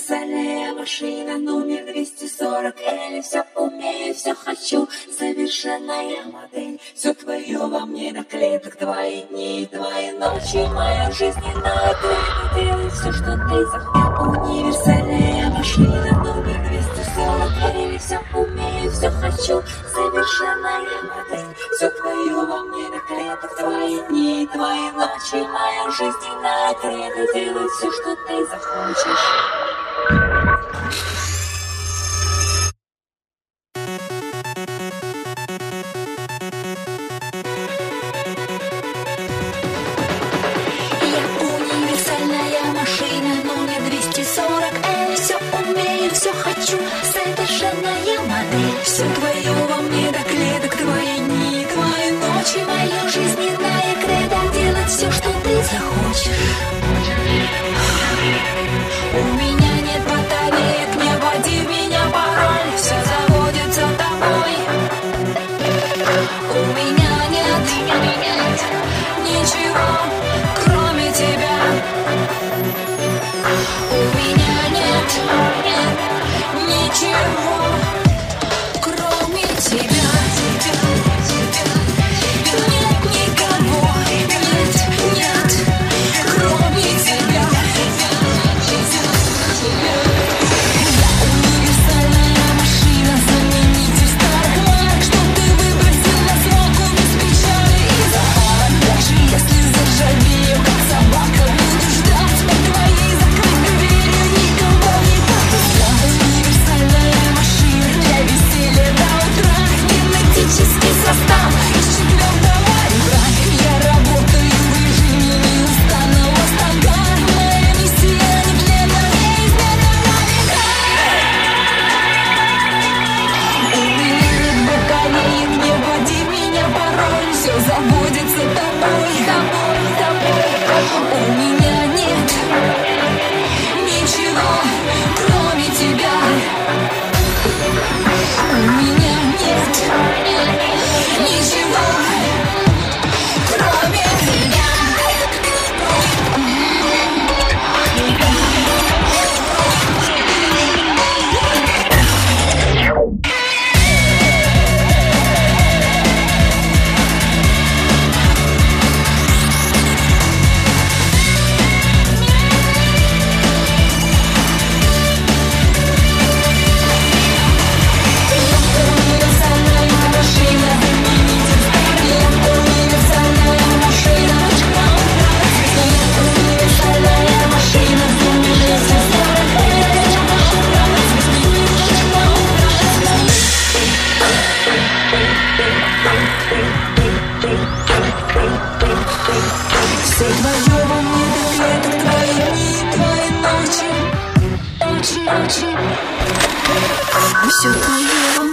универсальная машина, номер 240. Или все умею, все хочу, совершенная модель. Все твое во мне до клеток, твои дни, твои ночи, моя жизненная цель. Делай все, что ты захотел. Универсальная машина, номер 240. Или все умею, все хочу, совершенная модель. Все твое во мне до клеток, твои дни, твои ночи, моя жизненная цель. Делай все, что ты захочешь. Совершенная модель. Все твое во мне до клеток, твои дни, твои ночи, моя жизненная кредо. Делать все, что ты захочешь. У меня нет батареек, не вводи в меня пароль. Все заводится тобой. У меня нет ничего, кроме тебя. У меня нет ничего, кроме тебя. Нет никого, нет, кроме тебя. Универсальная машина, заменитель старых марок, что ты выбросил на свалку без печали и запала. Даже если заржавею, как собака, буду ждать под твоей закрытой дверью, никого не подпускать. Универсальная машина для веселья до утра, генетический состав из 4-го ребра. Я работаю в режиме неустанного станка. Моя миссия нетленно, неизменно века. У меня нет батареек, не вводи в меня пароль. Все заводится тобой. У меня нет ничего, кроме тебя. У меня нет ничего, кроме тебя. Все твое во мне до клеток, твои дни, твои ночи, ночи. Все твое во мне.